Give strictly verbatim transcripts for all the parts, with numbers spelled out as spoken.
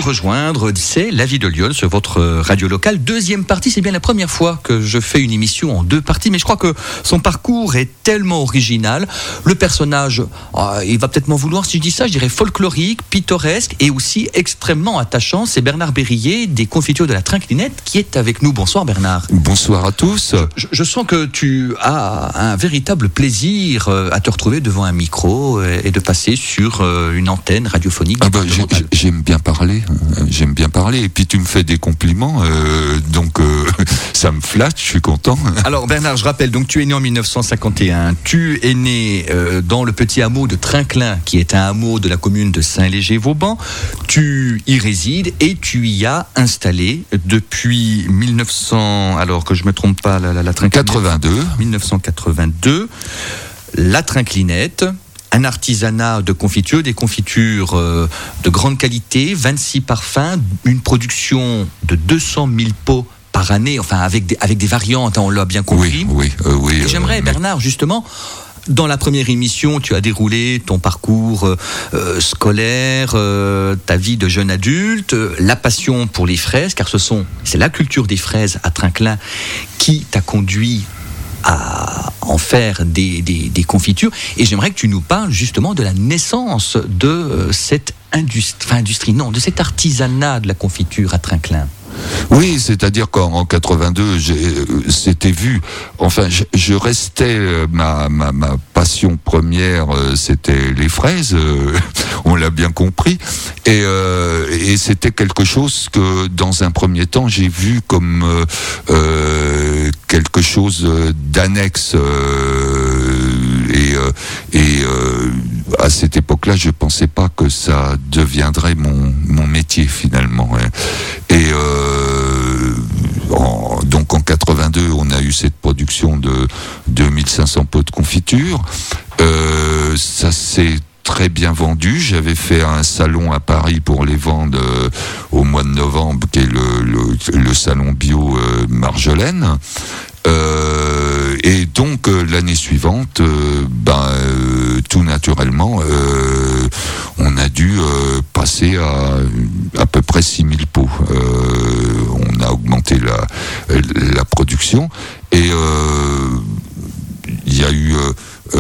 rejoindre, c'est La Vie de Lyon sur votre radio locale. Deuxième partie, c'est bien la première fois que je fais une émission en deux parties, mais je crois que son parcours est tellement original. Le personnage, oh, il va peut-être m'en vouloir si je dis ça, je dirais folklorique, pittoresque et aussi extrêmement attachant. C'est Bernard Berrillet des Confitures de la Trinclinette qui est avec nous. Bonsoir Bernard. Bonsoir à tous. Je, je sens que tu as un véritable plaisir à te retrouver devant un micro et de passer sur une antenne radiophonique. Ah bah, j'aime bien parler, j'aime bien parler. Et puis tu me fais des compliments, euh, donc euh, ça me flatte, je suis content. Alors Bernard, je rappelle, donc tu es né en dix-neuf cent cinquante et un. Tu es né euh, dans le petit hameau de Trinclin, qui est un hameau de la commune de Saint-Léger-Vauban. Tu y résides et tu y as installé depuis mille neuf cents. Alors que je me trompe pas, la, la, la Trinclinette. quatre-vingt-deux. dix-neuf cent quatre-vingt-deux. La Trinclinette. Un artisanat de confiture, des confitures euh, de grande qualité, vingt-six parfums, une production de deux cent mille pots par année, enfin avec des, avec des variantes, hein, on l'a bien compris. Oui, oui, euh, oui. Et j'aimerais, euh, Bernard, mais... justement, dans la première émission, tu as déroulé ton parcours euh, scolaire, euh, ta vie de jeune adulte, euh, la passion pour les fraises, car ce sont, c'est la culture des fraises à Trinclin qui t'a conduit à en faire des, des, des confitures. Et j'aimerais que tu nous parles justement de la naissance de euh, cette industrie, enfin industrie, non, de cet artisanat de la confiture à Trinclin. Oui, c'est-à-dire qu'en quatre-vingt-deux, j'ai, c'était vu. Enfin, je, je restais euh, ma, ma ma passion première, euh, c'était les fraises. Euh, on l'a bien compris. Et euh, et c'était quelque chose que, dans un premier temps, j'ai vu comme euh, euh, quelque chose d'annexe. Euh, et euh, et euh, à cette époque-là, je pensais pas que ça deviendrait mon mon métier finalement. Hein. Et euh, en, donc en quatre-vingt-deux, on a eu cette production de deux mille cinq cents pots de confiture. Euh, ça s'est très bien vendu. J'avais fait un salon à Paris pour les vendre euh, au mois de novembre, qui est le, le, le salon bio euh, Marjolaine. Euh, et donc euh, l'année suivante, euh, ben euh, tout naturellement, euh, on a dû euh, passer à à peu près six mille pots. Euh, on a augmenté la la production et euh, il y a eu euh,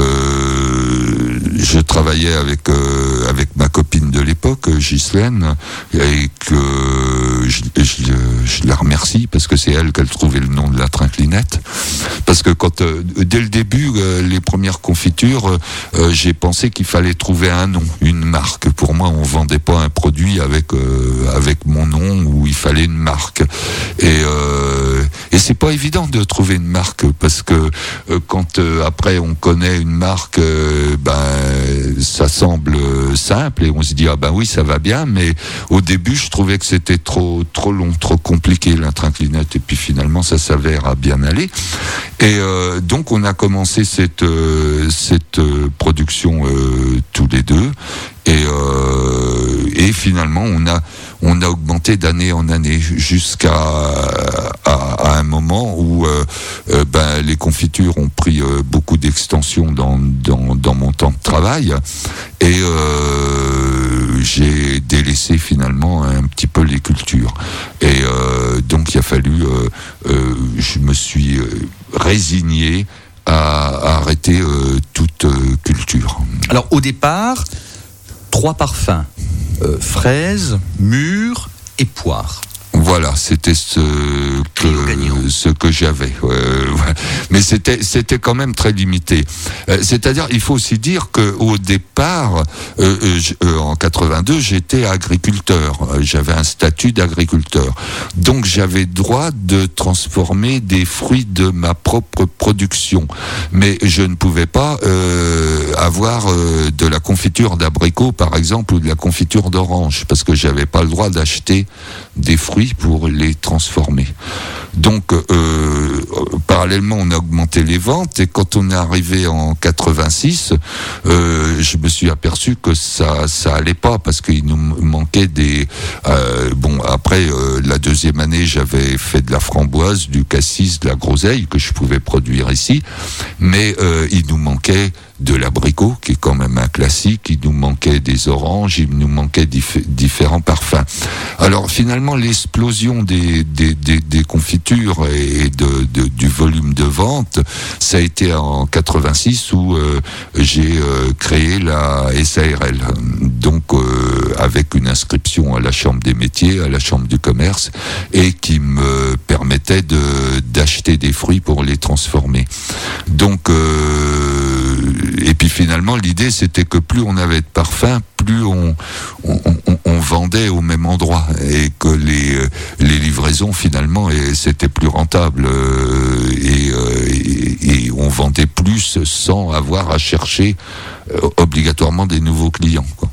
euh, je travaillais avec euh, avec ma copine de l'époque, Ghislaine, et que je, je, je la remercie parce que c'est elle qui a trouvé le nom de la Trinclinette. Parce que quand euh, dès le début, euh, les premières confitures, euh, j'ai pensé qu'il fallait trouver un nom, une marque. Pour moi, on vendait pas un produit avec euh, avec mon nom, où il fallait une marque. Et euh, et c'est pas évident de trouver une marque parce que euh, quand euh, après on connaît une marque, euh, ben ça semble simple et on se dit ah ben oui ça va bien, mais au début je trouvais que c'était trop trop long, trop compliqué la Trinclinette, et puis finalement ça s'avère à bien aller. Et euh, donc on a commencé cette euh, cette euh, production euh, tous les deux et euh, et finalement on a on a augmenté d'année en année jusqu'à à, à un moment où euh, euh, ben les confitures ont pris euh, beaucoup d'extension dans dans dans mon temps de travail et euh, j'ai délaissé finalement un petit peu les cultures et euh, donc il a fallu euh, euh, je me suis résigné à, à arrêter euh, toute euh, culture. Alors au départ, trois parfums, euh, fraises, mûres et poires. Voilà, c'était ce que ce que j'avais. Euh, mais c'était c'était quand même très limité. Euh, c'est-à-dire, il faut aussi dire que au départ, euh, euh, en quatre-vingt-deux, j'étais agriculteur. J'avais un statut d'agriculteur, donc j'avais droit de transformer des fruits de ma propre production. Mais je ne pouvais pas euh, avoir euh, de la confiture d'abricot, par exemple, ou de la confiture d'orange, parce que j'avais pas le droit d'acheter des fruits pour les transformer. Donc, euh, parallèlement, on a augmenté les ventes, et quand on est arrivé en quatre-vingt-six, euh, je me suis aperçu que ça ça allait pas, parce qu'il nous manquait des... Euh, bon, après, euh, la deuxième année, j'avais fait de la framboise, du cassis, de la groseille, que je pouvais produire ici, mais euh, il nous manquait de l'abricot, qui est quand même un classique. Il nous manquait des oranges, il nous manquait dif- différents parfums. Alors finalement, l'explosion des, des, des, des confitures et de, de, du volume de vente, ça a été en quatre-vingt-six où euh, j'ai euh, créé la S A R L. Donc euh, avec une inscription à la Chambre des métiers, à la Chambre du commerce, et qui me permettait de, d'acheter des fruits pour les transformer. Donc, euh, et puis finalement, l'idée c'était que plus on avait de parfum, plus on, on, on, on vendait au même endroit, et que les, les livraisons finalement, et c'était plus rentable, et, et, et on vendait plus sans avoir à chercher obligatoirement des nouveaux clients, quoi.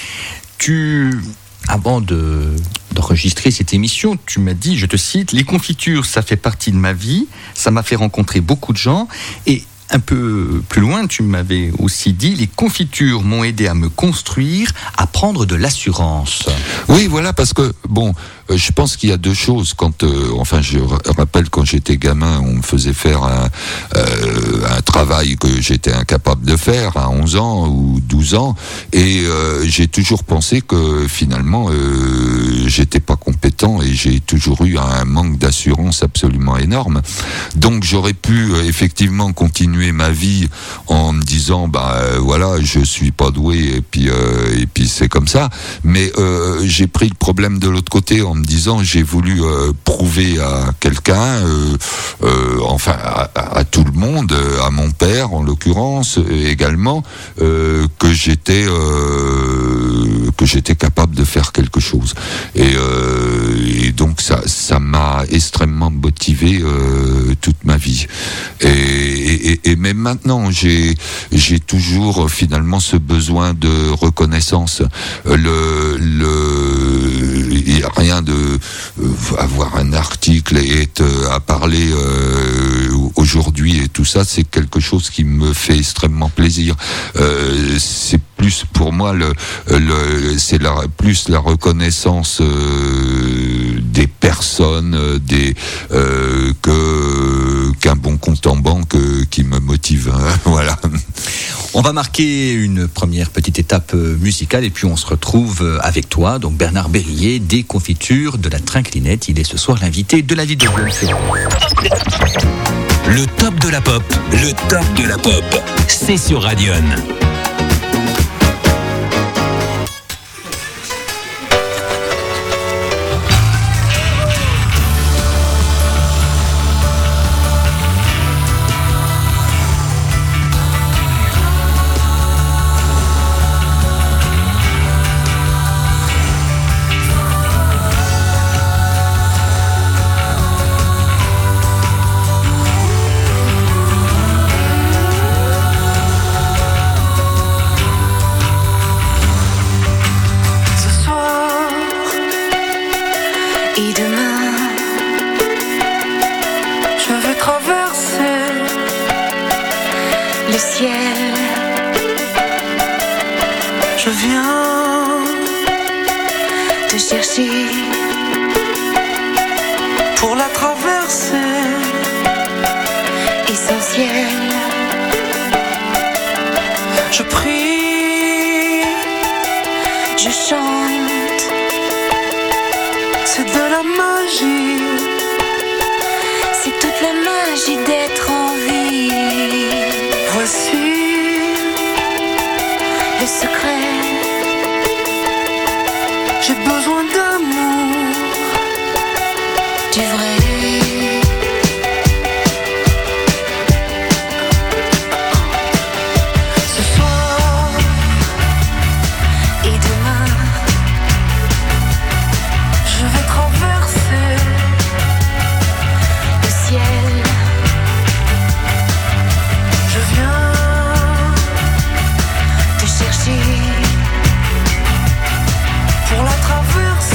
Tu, avant de, d'enregistrer cette émission, tu m'as dit, je te cite, les confitures, ça fait partie de ma vie, ça m'a fait rencontrer beaucoup de gens, et un peu plus loin, tu m'avais aussi dit, les confitures m'ont aidé à me construire, à prendre de l'assurance. Oui, voilà, parce que, bon, euh, je pense qu'il y a deux choses. Quand, euh, enfin, je r- rappelle quand j'étais gamin, on me faisait faire un, euh, un travail que j'étais incapable de faire à onze ans ou douze ans, et euh, j'ai toujours pensé que finalement, euh, j'étais pas compétent, et j'ai toujours eu un manque d'assurance absolument énorme. Donc, j'aurais pu euh, effectivement continuer ma vie en me disant bah euh, voilà, je suis pas doué, et puis euh, et puis c'est comme ça, mais euh, j'ai pris le problème de l'autre côté en me disant j'ai voulu euh, prouver à quelqu'un euh, euh, enfin à, à tout le monde, à mon père en l'occurrence également, euh, que j'étais euh, que j'étais capable de faire quelque chose, et, euh, et donc ça ça m'a extrêmement motivé euh, toute ma vie, et, et, et même maintenant j'ai j'ai toujours finalement ce besoin de reconnaissance. Le le il n'y a rien de euh, avoir un article et être à parler euh, aujourd'hui et tout ça, c'est quelque chose qui me fait extrêmement plaisir. Euh, c'est plus pour moi le, le c'est la plus la reconnaissance euh, des personnes, des euh, que qu'un bon compte en banque euh, qui me motive. Hein, voilà. On va marquer une première petite étape musicale, et puis on se retrouve avec toi, donc Bernard Berrier, des confitures de la Trinclinette. Il est ce soir l'invité de la vie de Guillaume. Le top de la pop, le top de la pop, c'est sur Radion. Pour la traverser.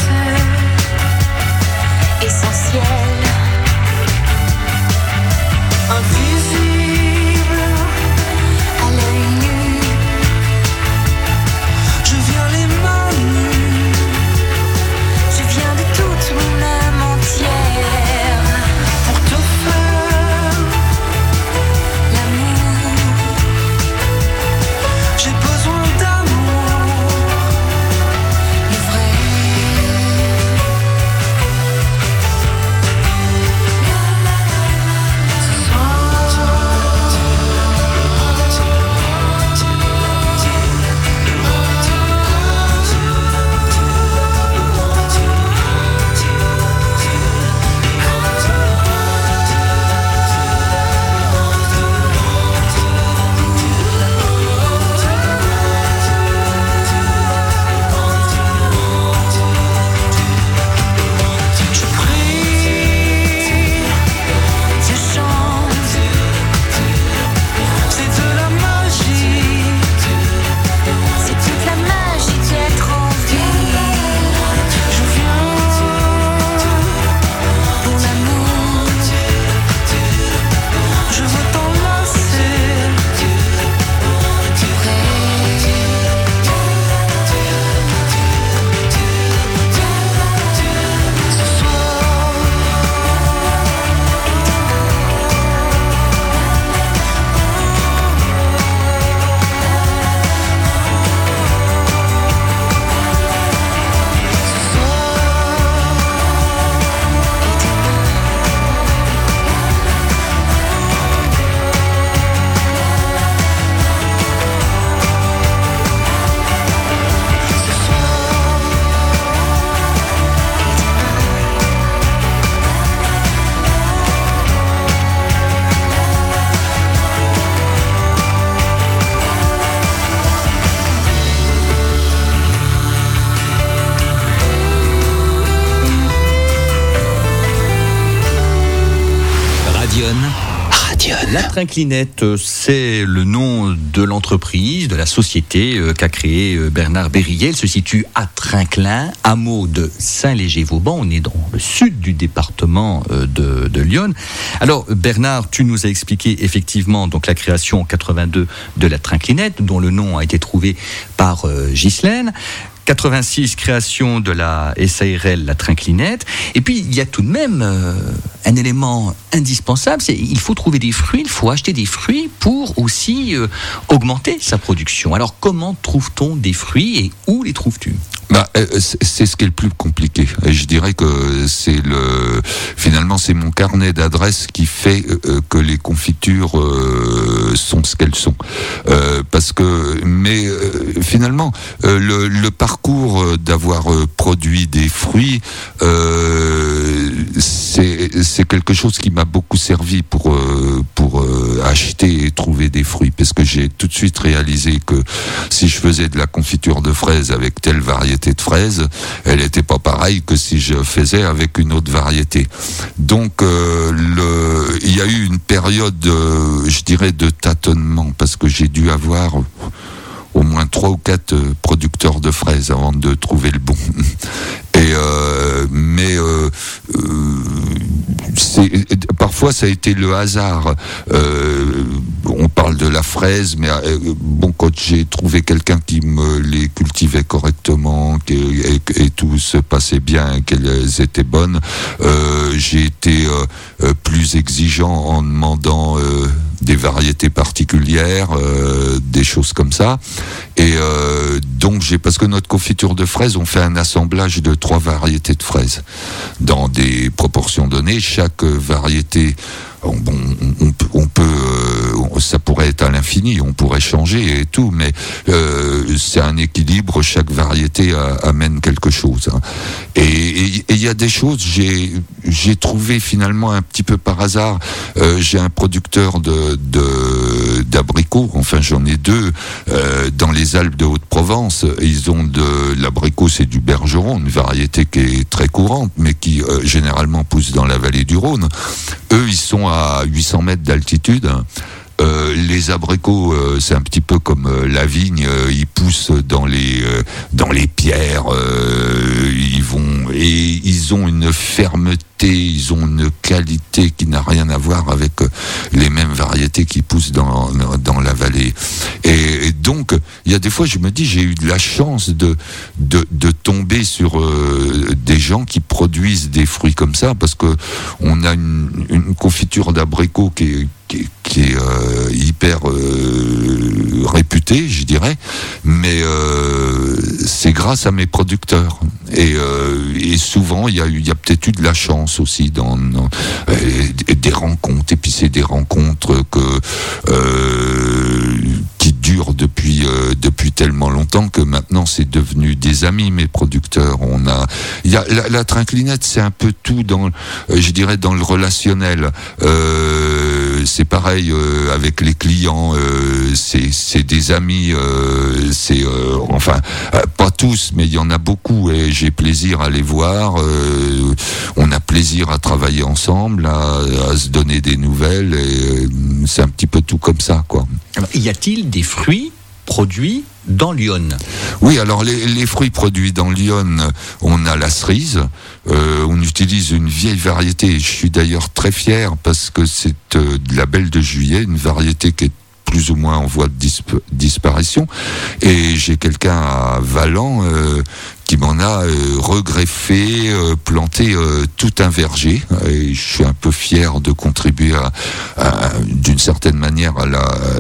Radion. Radion. La Trinclinette, c'est le nom de l'entreprise, de la société euh, qu'a créée euh, Bernard Berrillet. Elle se situe à Trinclin, hameau de Saint-Léger-Vauban. On est dans le sud du département euh, de, de Lyon. Alors Bernard, tu nous as expliqué effectivement donc la création en quatre-vingt-deux de la Trinclinette, dont le nom a été trouvé par euh, Ghislaine. quatre-vingt-six, création de la S A R L, la Trinclinette. Et puis, il y a tout de même euh, un élément indispensable, c'est il faut trouver des fruits, il faut acheter des fruits pour aussi euh, augmenter sa production. Alors, comment trouve-t-on des fruits et où les trouves-tu ? Bah, c'est ce qui est le plus compliqué. Et je dirais que c'est le, finalement, c'est mon carnet d'adresses qui fait que les confitures euh, sont ce qu'elles sont. Euh, parce que, mais euh, finalement, euh, le, le parcours d'avoir produit des fruits, euh, c'est, c'est quelque chose qui m'a beaucoup servi pour euh, pour euh, acheter et trouver des fruits. Parce que j'ai tout de suite réalisé que si je faisais de la confiture de fraises avec telle variété de fraises, elle n'était pas pareille que si je faisais avec une autre variété. Donc euh, le, il y a eu une période, euh, je dirais, de tâtonnement, parce que j'ai dû avoir au moins trois ou quatre producteurs de fraises avant de trouver le bon. Et euh, mais euh, euh, c'est, parfois ça a été le hasard. Euh, on parle de la fraise, mais euh, bon, quand j'ai trouvé quelqu'un qui me les cultivait correctement, et, et, et tout se passait bien, qu'elles étaient bonnes, euh, j'ai été euh, plus exigeant en demandant euh, des variétés particulières, euh, des choses comme ça. Et euh, donc j'ai, parce que notre confiture de fraises, on fait un assemblage de trois variétés de fraises dans des proportions données. Chaque variété, on, on, on, on peut, euh, ça pourrait être à l'infini, on pourrait changer et tout, mais euh, c'est un équilibre. Chaque variété a, amène quelque chose. Hein. Et il y a des choses, j'ai, j'ai trouvé finalement un petit peu par hasard. Euh, j'ai un producteur de, de d'abricots, enfin j'en ai deux euh, dans les Alpes de Haute-Provence. Ils ont de l'abricot, c'est du bergeron, une variété qui est très courante, mais qui euh, généralement pousse dans la vallée du Rhône. Eux, ils sont à huit cents mètres d'altitude. Euh, les abricots, euh, c'est un petit peu comme euh, la vigne, euh, ils poussent dans les euh, dans les pierres, euh, ils vont et ils ont une fermeté, ils ont une qualité qui n'a rien à voir avec euh, les mêmes variétés qui poussent dans dans la vallée. Et, et donc, il y a des fois, je me dis, j'ai eu de la chance de de, de tomber sur euh, des gens qui produisent des fruits comme ça, parce que on a une, une confiture d'abricots qui est qui, qui est euh, hyper euh, réputé, je dirais, mais euh, c'est grâce à mes producteurs. Et, euh, et souvent, il y a, il y a peut-être eu de la chance aussi dans, dans euh, des rencontres. Et puis c'est des rencontres que euh, qui durent depuis euh, depuis tellement longtemps que maintenant c'est devenu des amis, mes producteurs. On a, il y a la, la Trinclinette, c'est un peu tout dans, euh, je dirais, dans le relationnel. Euh, c'est pareil euh, avec les clients. Euh, c'est c'est des amis. Euh, c'est euh, enfin euh, pas tous, mais il y en a beaucoup. Et j'ai plaisir à les voir. Euh, on a plaisir à travailler ensemble, à, à se donner des nouvelles. Et euh, c'est un petit peu tout comme ça, quoi. Alors, y a-t-il des fruits produits dans Lyon? Oui, alors les, les fruits produits dans Lyon, on a la cerise. Euh, on utilise une vieille variété. Je suis d'ailleurs très fier parce que c'est euh, de la Belle de Juillet, une variété qui est plus ou moins en voie de disp- disparition. Et j'ai quelqu'un à Valent euh, qui m'en a euh, regreffé, euh, planté euh, tout un verger. Et je suis un peu fier de contribuer à, à, d'une certaine manière à la,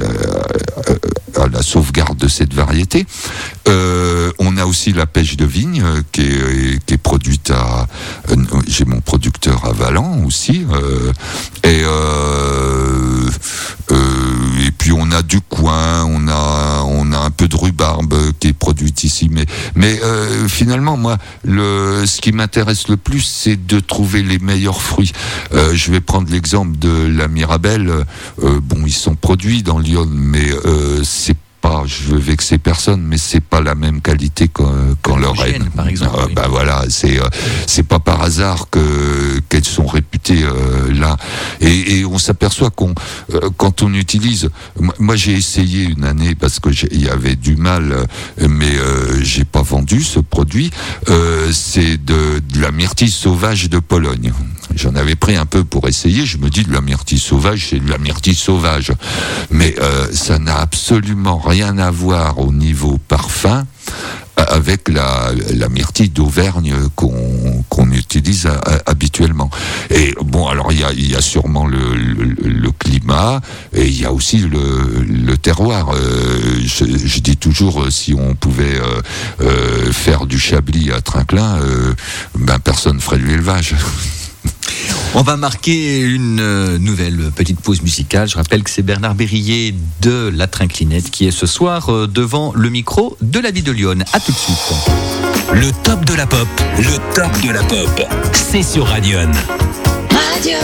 à, à la sauvegarde de cette variété. Euh, on a aussi la pêche de vigne euh, qui, est, qui est produite à... Euh, j'ai mon producteur à Valent aussi. Euh, et euh, euh, et puis on a du coin, on a on a un peu de rhubarbe qui est produite ici, mais mais euh, finalement moi le ce qui m'intéresse le plus c'est de trouver les meilleurs fruits. Euh, je vais prendre l'exemple de la Mirabelle. Euh, bon, ils sont produits dans Lyon, mais euh, c'est pas, je veux vexer personne, mais c'est pas la même qualité qu'en, qu'en Lorraine, par exemple. Euh, oui. bah voilà, c'est euh, c'est pas par hasard que qu'elles sont réputées euh, là. Et, et on s'aperçoit qu'on, euh, quand on utilise, moi, moi j'ai essayé une année parce que il y avait du mal, euh, mais euh, j'ai pas vendu ce produit. Euh, c'est de, de la myrtille sauvage de Pologne. J'en avais pris un peu pour essayer. Je me dis, de la myrtille sauvage, c'est de la myrtille sauvage. Mais euh, ça n'a absolument rien à voir au niveau parfum avec la, la myrtille d'Auvergne qu'on, qu'on utilise a, a, habituellement. Et bon, alors il y a, il y a sûrement le, le, le climat et il y a aussi le, le terroir. Euh, je, je dis toujours, si on pouvait euh, euh, faire du Chablis à Trinquelin, euh, ben personne ferait de l'élevage. On va marquer une euh, nouvelle petite pause musicale. Je rappelle que c'est Bernard Berrillet de La Trinclinette qui est ce soir euh, devant le micro de la vie de Lyon. À tout de suite. Le top de la pop, le top de la pop, c'est sur Radion. Radio.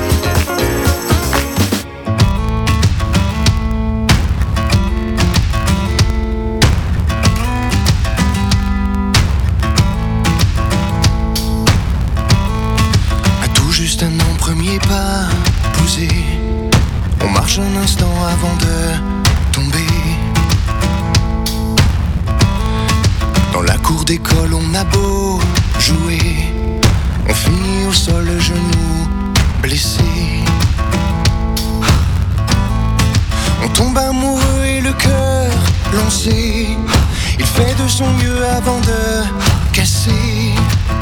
Juste un an, premier pas posé. On marche un instant avant de tomber. Dans la cour d'école, on a beau jouer, on finit au sol, le genou blessé. On tombe amoureux et le cœur lancé. Il fait de son mieux avant de casser.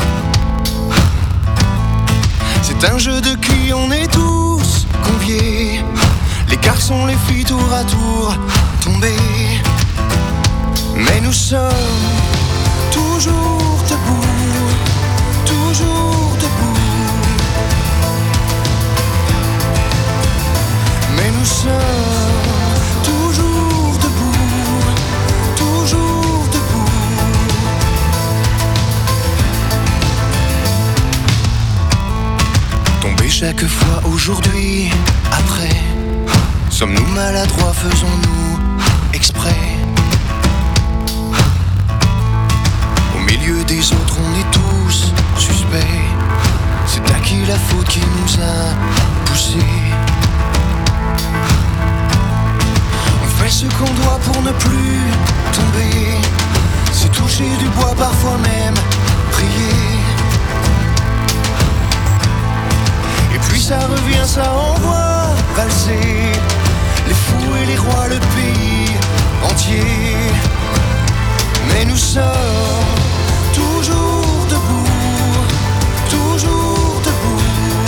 C'est un jeu de qui on est tous conviés. Les garçons, les filles, tour à tour tombés. Mais nous sommes toujours debout, toujours debout. Mais nous sommes toujours debout, toujours debout. Tomber chaque fois aujourd'hui, après. Sommes-nous maladroits, faisons-nous exprès? Au milieu des autres, on est tous suspects. C'est à qui la faute qui nous a poussés? On fait ce qu'on doit pour ne plus tomber. C'est toucher du bois, parfois même prier. Et puis ça revient, ça envoie valser les fous et les rois, le pays entier. Mais nous sommes toujours debout, toujours debout.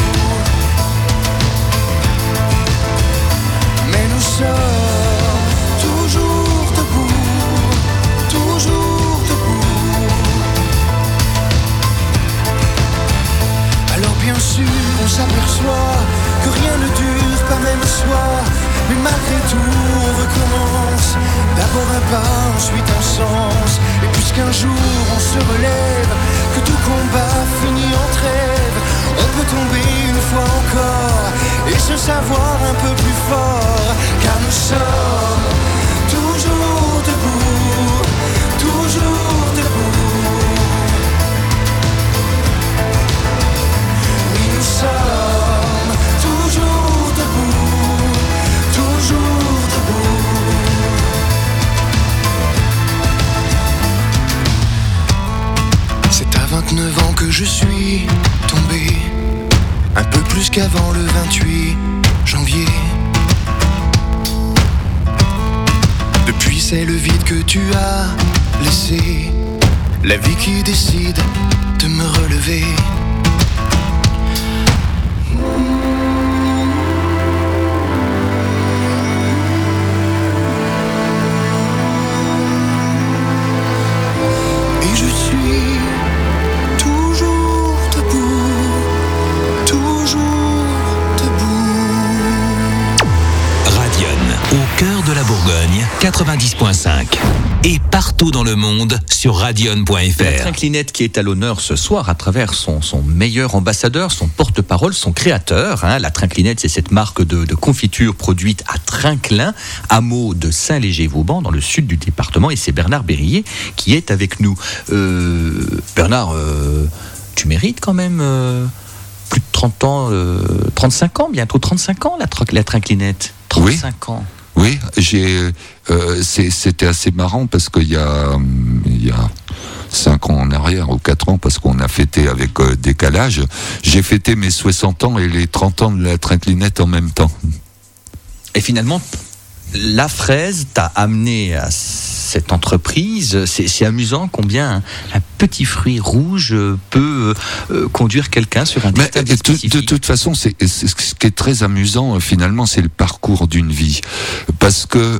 Mais nous sommes toujours debout, toujours debout. Alors bien sûr on s'aperçoit que rien ne dure, pas même soi. Mais malgré tout on recommence. D'abord un pas, ensuite un sens. Et puisqu'un jour on se relève, que tout combat finit en trêve, on peut tomber une fois encore et se savoir un peu plus fort. Car nous sommes toujours debout, toujours debout. Oui, nous sommes toujours debout, toujours debout. C'est à vingt-neuf ans que je suis tombé, un peu plus qu'avant le vingt-huit janvier. Depuis c'est le vide que tu as laissé, la vie qui décide de me relever. Et je suis toujours debout, toujours debout. Radion, au cœur cœur de la Bourgogne, quatre-vingt-dix point cinq. Et partout dans le monde sur radion point f r. La Trinclinette qui est à l'honneur ce soir à travers son, son meilleur ambassadeur, son porte-parole, son créateur. Hein. La Trinclinette, c'est cette marque de, de confiture produite à Trinquelin, hameau de Saint-Léger-Vauban, dans le sud du département. Et c'est Bernard Berrillet qui est avec nous. Euh, Bernard, euh, tu mérites quand même euh, plus de trente ans, euh, trente-cinq ans, bientôt trente-cinq ans, la, la Trinclinette. trente-cinq oui. ans. Oui, j'ai, euh, c'est, c'était assez marrant parce qu'il y a, il y a cinq ans en arrière ou quatre ans, parce qu'on a fêté avec euh, décalage, j'ai fêté mes soixante ans et les trente ans de la Trinclinette en même temps. Et finalement, la fraise t'a amené à cette entreprise. C'est, c'est amusant combien un, un petit fruit rouge peut euh, conduire quelqu'un sur un destin Mais, spécifique. De, de toute façon, c'est, c'est, ce qui est très amusant, finalement, c'est le parcours d'une vie. Parce que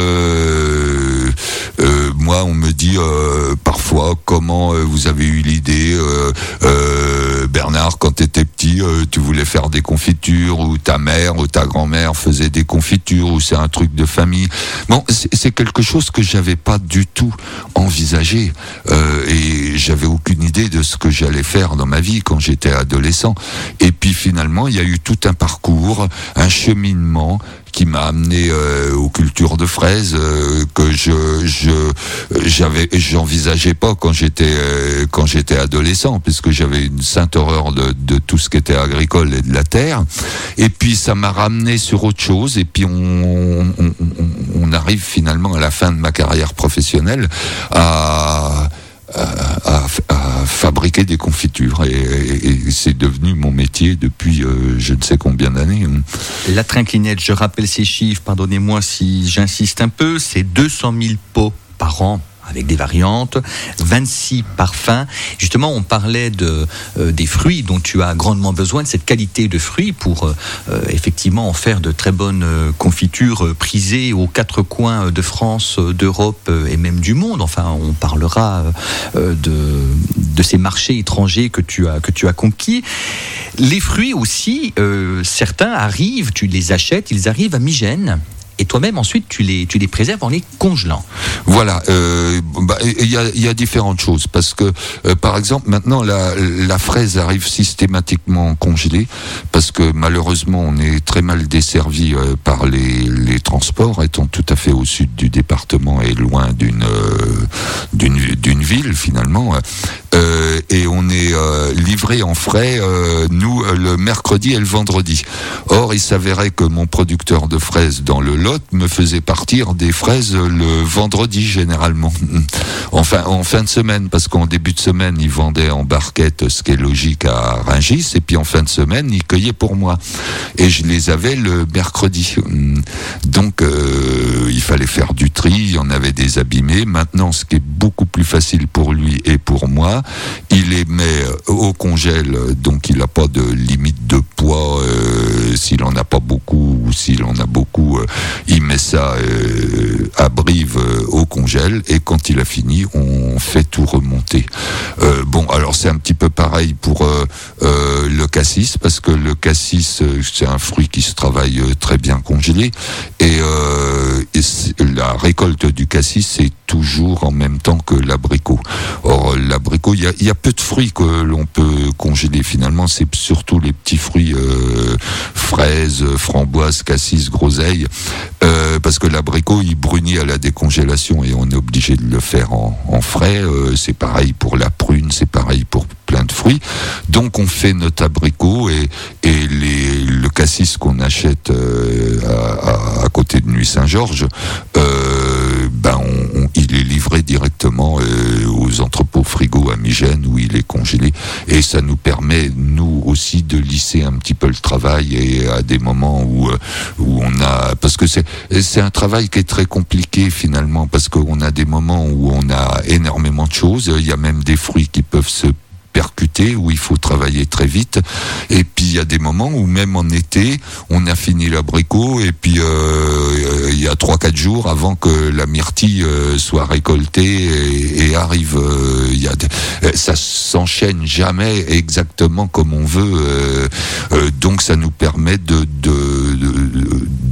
euh, euh, moi, on me dit euh, parfois comment euh, vous avez eu l'idée, euh, euh, Bernard, quand tu étais petit, euh, tu voulais faire des confitures, ou ta mère ou ta grand-mère faisait des confitures, ou c'est un truc de famille. Bon, c'est, c'est quelque chose que j'avais pas du tout envisagé, euh, et j'avais aucune idée de ce que j'allais faire dans ma vie quand j'étais adolescent. Et puis finalement, il y a eu tout un parcours, un cheminement qui m'a amené euh, aux cultures de fraises euh, que je je j'avais j'envisageais pas quand j'étais euh, quand j'étais adolescent, puisque j'avais une sainte horreur de de tout ce qui était agricole et de la terre. Et puis ça m'a ramené sur autre chose. Et puis on on, on, on arrive finalement à la fin de ma carrière professionnelle à À, à, à fabriquer des confitures, et, et, et c'est devenu mon métier depuis euh, je ne sais combien d'années. La Trinclinette, je rappelle ces chiffres, pardonnez-moi si j'insiste un peu, c'est deux cent mille pots par an, avec des variantes, vingt-six parfums. Justement, on parlait de, euh, des fruits dont tu as grandement besoin, de cette qualité de fruits pour euh, effectivement en faire de très bonnes euh, confitures euh, prisées aux quatre coins de France, euh, d'Europe euh, et même du monde. Enfin, on parlera euh, de, de ces marchés étrangers que tu as, que tu as conquis. Les fruits aussi, euh, certains arrivent, tu les achètes, ils arrivent à Migène. Et toi-même, ensuite, tu les, tu les préserves en les congelant. Voilà, euh, bah, il y a, il y a différentes choses, parce que, euh, par exemple, maintenant, la, la fraise arrive systématiquement congelée, parce que malheureusement, on est très mal desservi euh, par les, les transports, étant tout à fait au sud du département et loin d'une, euh, d'une, d'une ville, finalement. Euh, et on est euh, livré en frais, euh, nous, le mercredi et le vendredi. Or, il s'avérait que mon producteur de fraises dans le Lot me faisait partir des fraises le vendredi généralement, enfin en fin de semaine, parce qu'en début de semaine il vendait en barquette, ce qui est logique, à Rungis, et puis en fin de semaine il cueillait pour moi, et je les avais le mercredi. Donc euh, il fallait faire du tri, il y en avait des abîmés. Maintenant, ce qui est beaucoup plus facile pour lui et pour moi, il les met au congèle, donc il n'a pas de limite de poids, euh, s'il en a pas beaucoup ou s'il en a beaucoup, euh, il met ça euh, à Brive euh, au congèle, et quand il a fini, on fait tout remonter. Euh, bon, alors c'est un petit peu pareil pour euh, euh, le cassis, parce que le cassis, euh, c'est un fruit qui se travaille euh, très bien congelé, et, euh, et la récolte du cassis, c'est toujours en même temps que l'abricot. Or, l'abricot, il y a, y a peu de fruits que l'on peut congeler finalement, c'est surtout les petits fruits euh, fraises, framboises, cassis, groseilles, euh, parce que l'abricot, il brunit à la décongélation et on est obligé de le faire en, en frais. Euh, c'est pareil pour la prune, c'est pareil pour plein de fruits. Donc on fait notre abricot, et, et les, le cassis qu'on achète euh, à, à, à côté de Nuit-Saint-Georges, euh, ben on, on, il est livré directement euh, aux entrepôts frigo à Migène, où il est congelé, et ça nous permet, nous aussi, de lisser un petit peu le travail, et à des moments où, où on a, parce que c'est, c'est un travail qui est très compliqué finalement, parce qu'on a des moments où on a énormément de choses, il y a même des fruits qui peuvent se percuter, où il faut travailler très vite, et puis il y a des moments où même en été on a fini l'abricot, et puis euh, il y a trois quatre jours avant que la myrtille euh, soit récoltée et, et arrive, euh, il y a des, ça s'enchaîne jamais exactement comme on veut, euh, euh, donc ça nous permet de, de, de, de lisser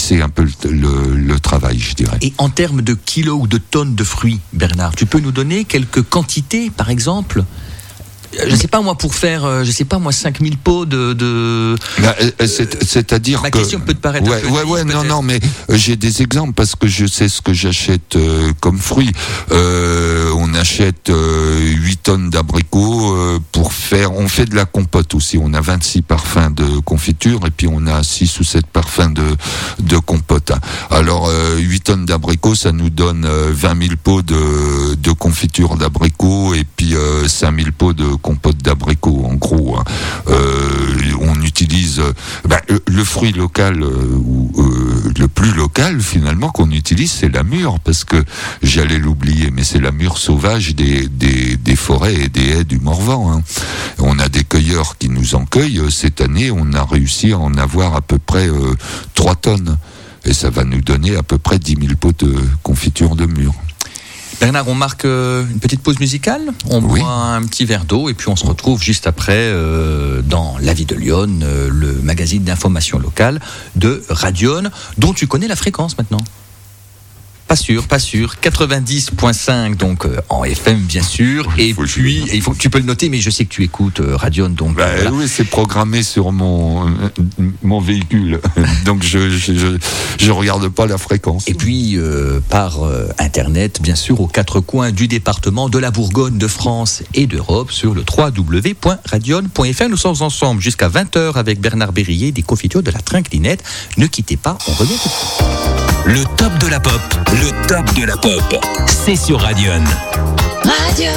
baisser un peu le, le, le travail, je dirais. Et en termes de kilos ou de tonnes de fruits, Bernard, tu peux nous donner quelques quantités, par exemple ? Je sais pas moi, pour faire, je sais pas moi, cinq mille pots de. de... Bah, c'est, c'est-à-dire Ma que. Ma question peut te paraître. Ouais, un peu ouais, difficile, ouais, non, peut-être. non, mais j'ai des exemples parce que je sais ce que j'achète euh, comme fruits. Euh, on achète euh, huit tonnes d'abricots euh, pour faire. On fait de la compote aussi. On a vingt-six parfums de confiture et puis on a six ou sept parfums de de compote. Alors euh, huit tonnes d'abricots, ça nous donne euh, vingt mille pots de de confiture d'abricots et puis euh, cinq mille pots de compote d'abricot, en gros. Hein. Euh, on utilise euh, bah, le, le fruit local, euh, ou euh, le plus local finalement qu'on utilise, c'est la mûre, parce que j'allais l'oublier, mais c'est la mûre sauvage des, des, des forêts et des haies du Morvan. Hein. On a des cueilleurs qui nous en cueillent. Cette année, on a réussi à en avoir à peu près euh, trois tonnes. Et ça va nous donner à peu près dix mille pots de confiture de mûre. Bernard, on marque euh, une petite pause musicale, on oui. boit un petit verre d'eau et puis on se retrouve juste après euh, dans La Vie de Lyon, euh, le magazine d'information locale de Radion, dont tu connais la fréquence maintenant. Pas sûr, pas sûr. quatre-vingt-dix virgule cinq donc euh, en F M bien sûr. Et puis et il faut tu peux le noter, mais je sais que tu écoutes euh, Radion, donc. Bah, euh, voilà. Oui, c'est programmé sur mon euh, mon véhicule, donc je, je je je regarde pas la fréquence. Et puis euh, par euh, internet, bien sûr, aux quatre coins du département, de la Bourgogne, de France et d'Europe, sur le w w w point radion point f r. Nous sommes ensemble jusqu'à vingt heures avec Bernard Berrier des confitures de la Trinclinette. Ne quittez pas, on revient tout de suite. Le top de la pop, le top de la pop, c'est sur Radion. Radion.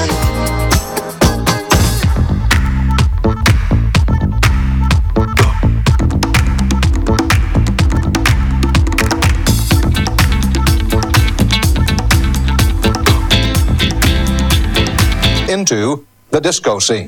Into the disco scene.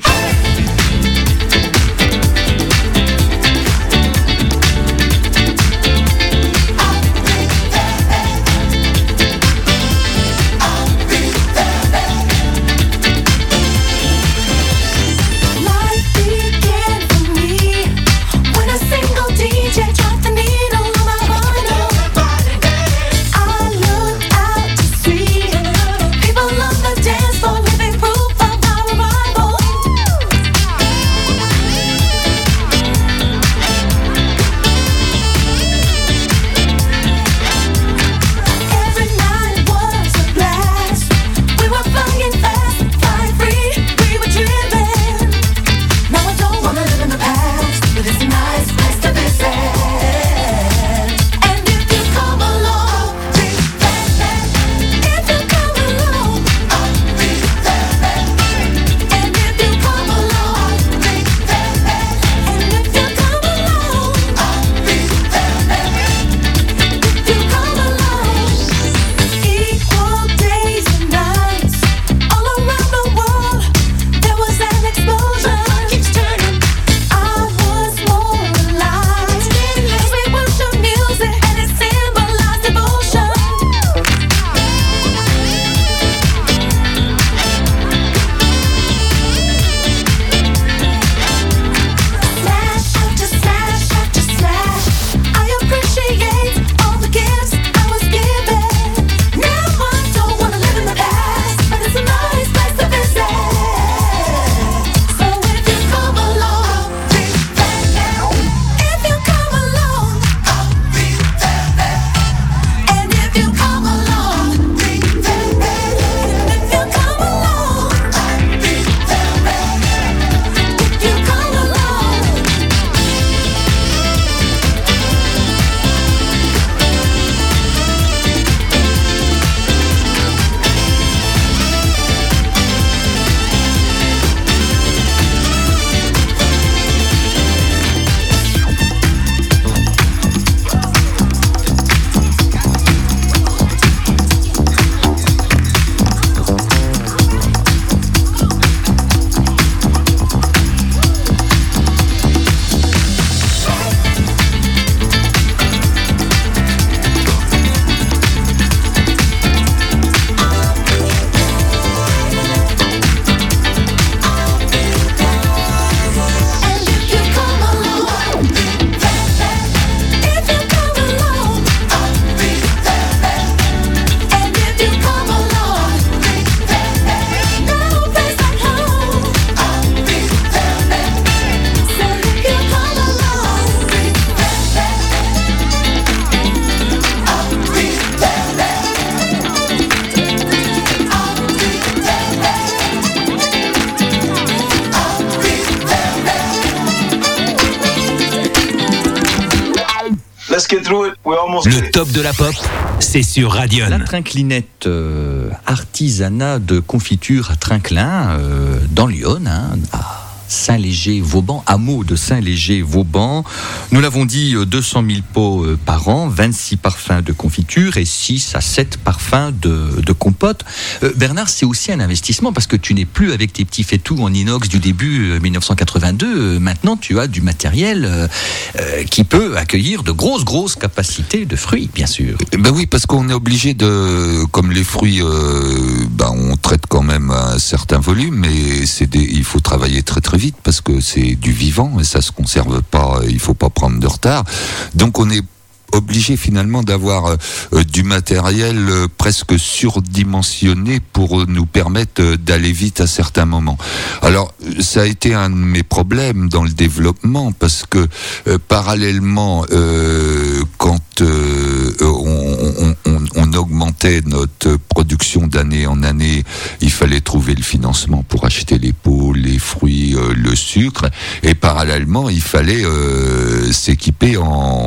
get through it. We almost did Le it. top de la pop, c'est sur Radion. La Trinclinette, euh, artisanat de confiture à Trinquelin, euh, dans Lyon, hein, à Saint-Léger-Vauban, hameau de Saint-Léger-Vauban. Nous l'avons dit, deux cent mille pots euh, par an, vingt-six parfums de confiture et six à sept parfums de, de compote. Euh, Bernard, c'est aussi un investissement parce que tu n'es plus avec tes petits faitous en inox du début euh, dix-neuf cent quatre-vingt-deux. Euh, maintenant, tu as du matériel euh, euh, qui peut accueillir de grosses, grosses capacités de fruits, bien sûr. Ben oui, parce qu'on est obligé de, comme les fruits, euh, ben on traite quand même un certain volume, mais c'est des, il faut travailler très très vite parce que c'est du vivant et ça se conserve pas. Il faut pas prendre de retard. Donc on est obligé finalement d'avoir euh, du matériel euh, presque surdimensionné pour euh, nous permettre euh, d'aller vite à certains moments. Alors ça a été un de mes problèmes dans le développement parce que euh, parallèlement euh, quand euh, on, on, on, on augmentait notre production d'année en année, il fallait trouver le financement pour acheter les pots, les fruits, euh, le sucre, et parallèlement il fallait euh, s'équiper en,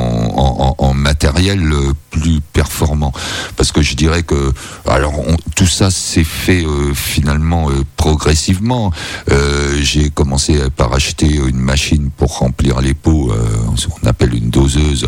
en, en matériel plus performant, parce que je dirais que alors on, tout ça s'est fait euh, finalement euh, progressivement. Euh, j'ai commencé par acheter une machine pour remplir les pots, euh, ce qu'on appelle une doseuse,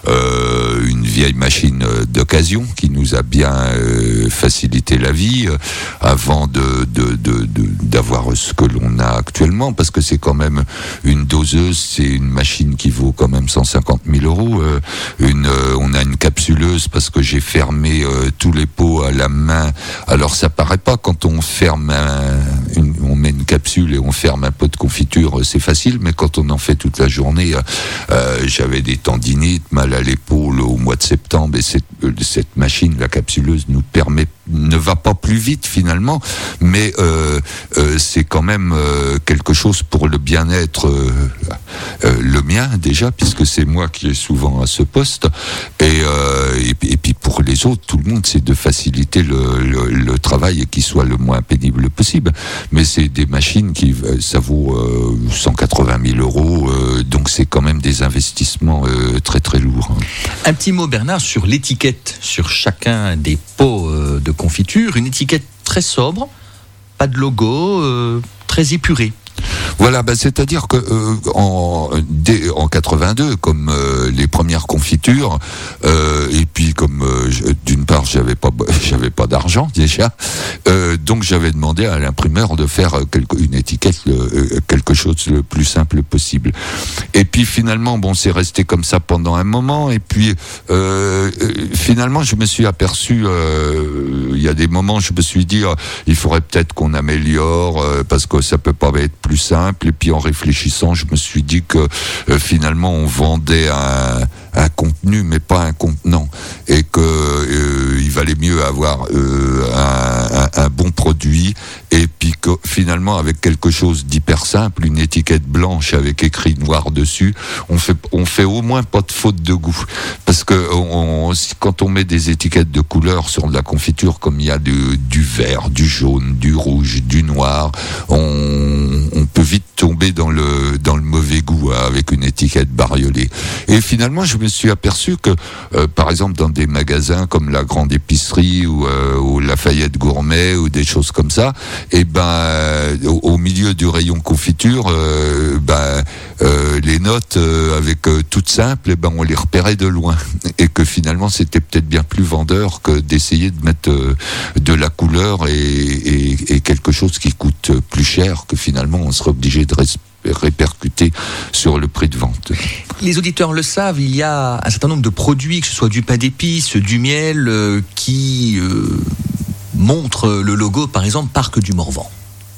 euh, une vieille machine d'occasion qui nous a bien euh, facilité la vie euh, avant de, de, de, de d'avoir ce que l'on a actuellement, parce que c'est quand même une doseuse, c'est une machine qui vaut quand même cent cinquante mille euros. Euh, une Euh, on a une capsuleuse parce que j'ai fermé euh, tous les pots à la main. Alors ça paraît pas quand on ferme un, une, on met une capsule et on ferme un pot de confiture, euh, c'est facile, mais quand on en fait toute la journée, euh, euh, j'avais des tendinites, mal à l'épaule au mois de septembre, et cette, euh, cette machine, la capsuleuse, nous permet, ne va pas plus vite finalement, mais euh, euh, c'est quand même euh, quelque chose pour le bien-être, euh, euh, le mien déjà, puisque c'est moi qui est souvent à ce poste. Et, euh, et, et puis pour les autres, tout le monde, c'est de faciliter le, le, le travail et qu'il soit le moins pénible possible. Mais c'est des machines qui, ça vaut euh, cent quatre-vingt mille euros, euh, donc c'est quand même des investissements euh, très très lourds. Un petit mot, Bernard, sur l'étiquette sur chacun des pots euh, de confiture. Une étiquette très sobre, pas de logo, euh, très épurée. Voilà, bah c'est-à-dire que euh, en, dès, en quatre-vingt-deux, comme euh, les premières confitures, euh, et puis comme euh, je, d'une part j'avais pas j'avais pas d'argent déjà, euh, donc j'avais demandé à l'imprimeur de faire quelque, une étiquette, euh, quelque chose le plus simple possible. Et puis finalement, bon, c'est resté comme ça pendant un moment. Et puis euh, finalement, je me suis aperçu, euh, il y a des moments, je me suis dit, euh, il faudrait peut-être qu'on améliore euh, parce que ça peut pas être plus simple. Et puis en réfléchissant, je me suis dit que euh, finalement on vendait un, un contenu mais pas un contenant, et que euh, il valait mieux avoir euh, un, un, un bon produit, et puis que finalement avec quelque chose d'hyper simple, une étiquette blanche avec écrit noir dessus, on fait on fait au moins pas de faute de goût, parce que on, quand on met des étiquettes de couleurs sur de la confiture, comme il y a du, du vert, du jaune, du rouge, du noir, on, on peut vite tomber dans le dans le mauvais goût hein, avec une étiquette bariolée. Et finalement, je me suis aperçu que, euh, par exemple, dans des magasins comme la Grande Épicerie ou, euh, ou Lafayette Gourmet ou des choses comme ça, et ben euh, au, au milieu du rayon confiture, euh, ben euh, les notes euh, avec euh, toutes simples, et ben on les repérait de loin, et que finalement c'était peut-être bien plus vendeur que d'essayer de mettre euh, de la couleur et, et, et quelque chose qui coûte plus cher, que finalement on serait obligé de répercuter sur le prix de vente. Les auditeurs le savent, il y a un certain nombre de produits, que ce soit du pain d'épices, du miel, euh, qui euh, montrent le logo, par exemple, Parc du Morvan.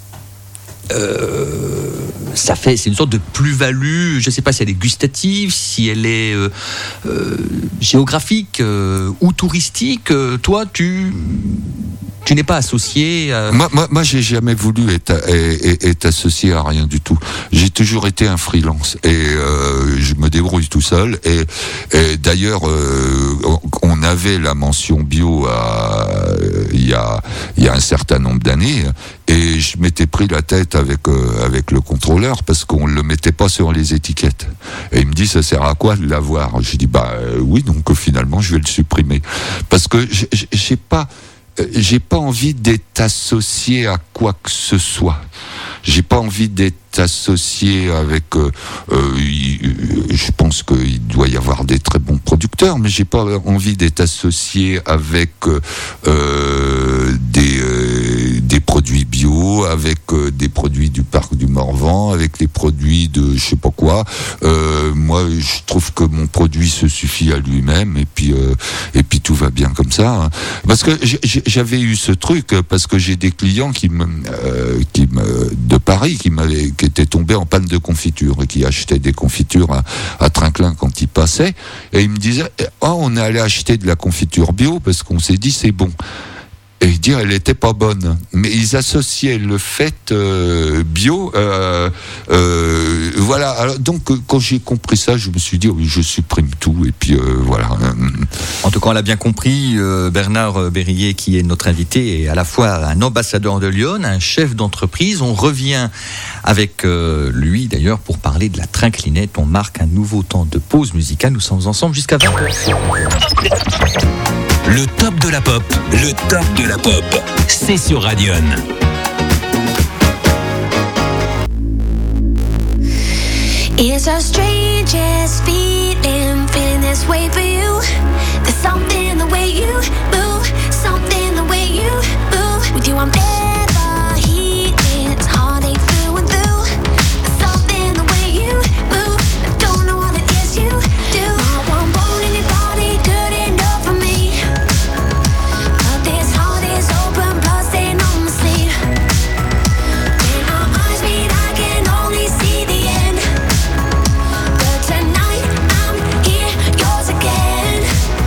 Euh, ça fait, c'est une sorte de plus-value. Je ne sais pas si elle est gustative, si elle est euh, euh, géographique euh, ou touristique. Euh, toi, tu Tu n'es pas associé à... Moi, moi, moi, j'ai jamais voulu être, être, être associé à rien du tout. J'ai toujours été un freelance et euh, je me débrouille tout seul. Et, et d'ailleurs, euh, on avait la mention bio à, euh, il y a il y a un certain nombre d'années, et je m'étais pris la tête avec euh, avec le contrôleur parce qu'on le mettait pas sur les étiquettes. Et il me dit ça sert à quoi de l'avoir? J'ai dit bah euh, oui, donc euh, finalement je vais le supprimer parce que j'ai, j'ai pas j'ai pas envie d'être associé à quoi que ce soit. J'ai pas envie d'être associé avec. Euh, euh, je pense qu'il doit y avoir des très bons producteurs, mais j'ai pas envie d'être associé avec euh, des euh, des produits bio, avec euh, des produits du parc du Morvan, avec les produits de je sais pas quoi. Euh, moi, je trouve que mon produit se suffit à lui-même, et puis euh, et puis tout va bien comme ça. Hein. Parce que j'avais eu ce truc, parce que j'ai des clients qui me euh, qui me de Paris qui m'avaient qui étaient tombés en panne de confiture et qui achetaient des confitures à, à Trinquelin quand ils passaient, et ils me disaient oh on est allé acheter de la confiture bio parce qu'on s'est dit c'est bon. Et dire elle était pas bonne, mais ils associaient le fait euh, bio, euh, euh, voilà. Alors, donc quand j'ai compris ça, je me suis dit oui, je supprime tout et puis euh, voilà. En tout cas, on l'a bien compris. Euh, Bernard Berrier, qui est notre invité, est à la fois un ambassadeur de Lyon, un chef d'entreprise. On revient avec euh, lui d'ailleurs pour parler de la Trinclinette. On marque un nouveau temps de pause musicale. Nous sommes ensemble jusqu'à vingt heures. Le top de la pop, le top de la pop, c'est sur Radion. It's a strangest feeling, feeling this way for you. There's something the way you move, something the way you move. With you I'm never healing, it's heartache through and through. There's something the way you move, I don't know what it is you do. No one won't anybody good enough for me. But this heart is open, busting on my sleeve. When our eyes meet, I can only see the end. But tonight I'm here, yours again.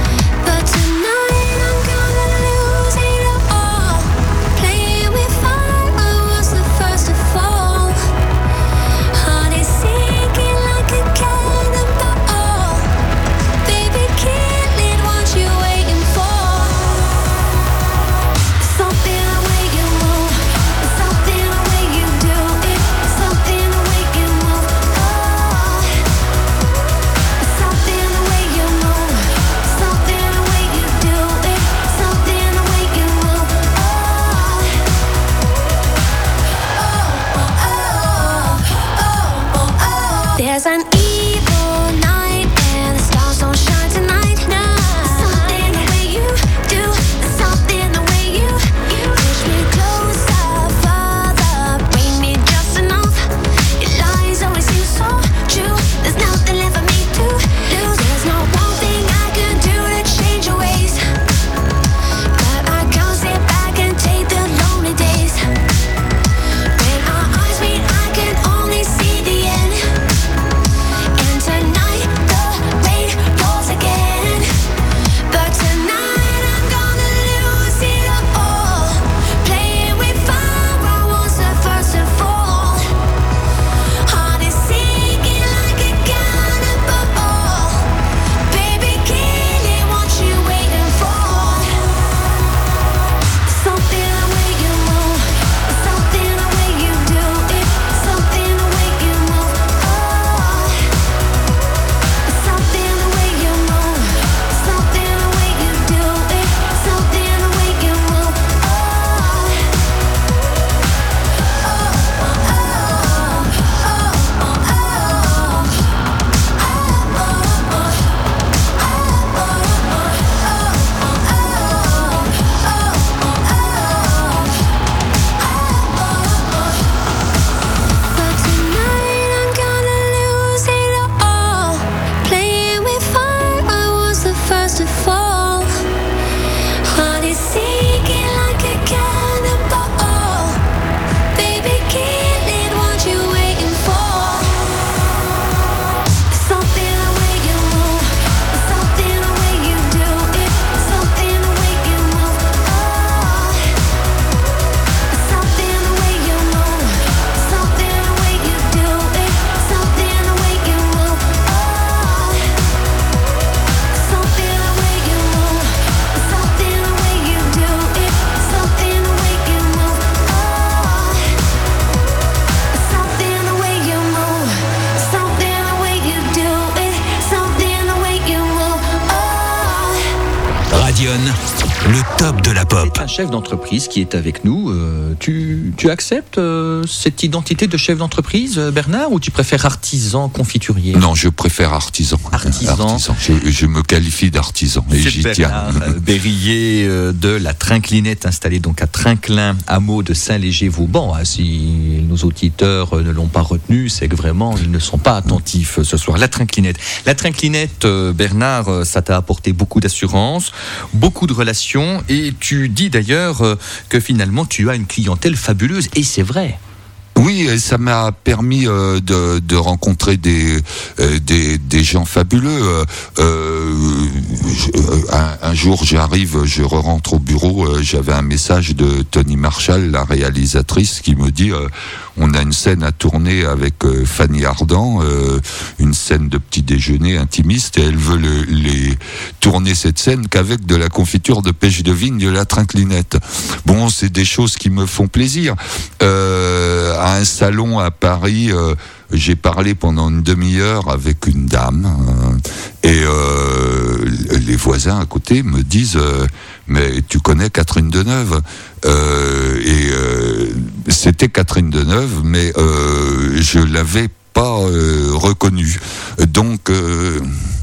Radion, le top de la pop. C'est un chef d'entreprise qui est avec nous. Euh, tu, tu acceptes euh, cette identité de chef d'entreprise, Bernard, ou tu préfères artisan confiturier? Non, je préfère artisan. Artisan. artisan. Je, je me qualifie d'artisan et C'est j'y Bernard tiens. Berrier euh, de la Trinclinette, installée donc à Trinquelin, hameau de Saint-Léger-Vauban. Ah, si nos auditeurs euh, ne l'ont pas retenu, c'est que vraiment ils ne sont pas attentifs euh, ce soir. La Trinclinette. La Trinclinette, euh, Bernard, euh, ça t'a apporté beaucoup d'assurance, beaucoup de relations, et tu dis d'ailleurs euh, que finalement tu as une clientèle fabuleuse, et c'est vrai. Oui, et ça m'a permis euh, de, de rencontrer des, euh, des des gens fabuleux. Euh, je, un, un jour, j'arrive, je rentre au bureau, euh, j'avais un message de Tony Marshall, la réalisatrice, qui me dit euh, on a une scène à tourner avec euh, Fanny Ardant, euh, une scène de petit déjeuner intimiste, et elle veut le, les tourner cette scène qu'avec de la confiture de pêche de vigne de la Trinclinette. Bon, c'est des choses qui me font plaisir. Euh, à un salon à Paris, euh, j'ai parlé pendant une demi-heure avec une dame, euh, et euh, les voisins à côté me disent euh, mais tu connais Catherine Deneuve? euh, Et euh, c'était Catherine Deneuve, mais euh, je l'avais pas euh, reconnue. Donc euh,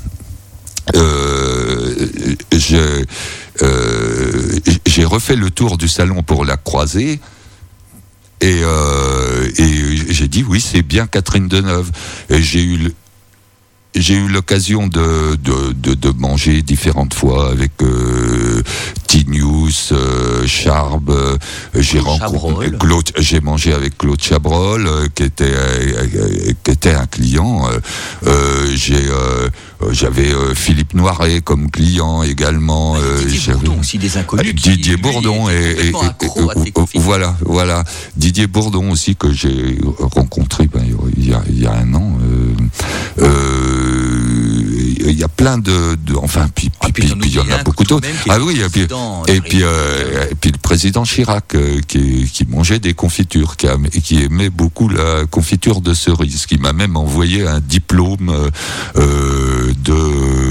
euh, je, euh, j'ai refait le tour du salon pour la croiser. Et, euh, et j'ai dit oui, c'est bien Catherine Deneuve. Et j'ai eu le, j'ai eu l'occasion de, de, de, de manger différentes fois avec euh, Tinius, euh, Charb, euh, j'ai rencontré Claude, j'ai mangé avec Claude Chabrol, euh, qui était euh, qui était un client. Euh, euh, j'ai euh, j'avais euh, Philippe Noiret comme client également. Euh, Didier Bourdon aussi, des inconnus. Didier qui, Bourdon lui, et, et, et, et voilà, voilà. Didier Bourdon aussi que j'ai rencontré ben, il y a il y a un an. Euh, euh, il y a plein de, de enfin puis puis, ah, puis, puis il y en a beaucoup d'autres. Ah oui, et puis et puis, euh, et puis le président Chirac euh, qui qui mangeait des confitures, qui a, qui aimait beaucoup la confiture de cerise, qui m'a même envoyé un diplôme euh, de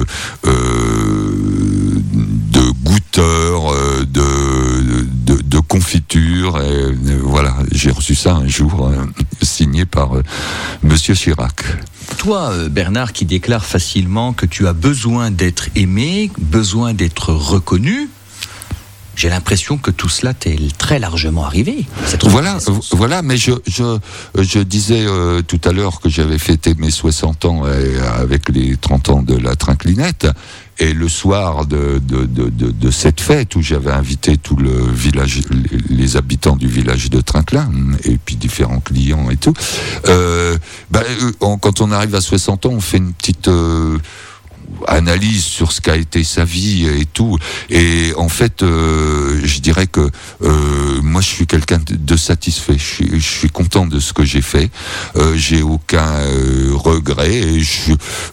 euh, de goûteur euh, de, de de confiture, et euh, voilà, j'ai reçu ça un jour euh, signé par euh, Monsieur Chirac. Toi, Bernard, qui déclare facilement que tu as besoin d'être aimé, besoin d'être reconnu, j'ai l'impression que tout cela t'est très largement arrivé. Voilà, voilà, mais je, je, je disais euh, tout à l'heure que j'avais fêté mes soixante ans euh, avec les trente ans de la Trinclinette. Et le soir de, de, de, de, de cette fête où j'avais invité tout le village, les, les habitants du village de Trinquelin, et puis différents clients et tout, euh, bah, on, quand on arrive à soixante ans, on fait une petite euh, analyse sur ce qu'a été sa vie et tout. Et en fait, euh, je dirais que euh, moi, je suis quelqu'un de, de satisfait. Je suis, je suis content de ce que j'ai fait. Euh, j'ai aucun euh, regret. Et je,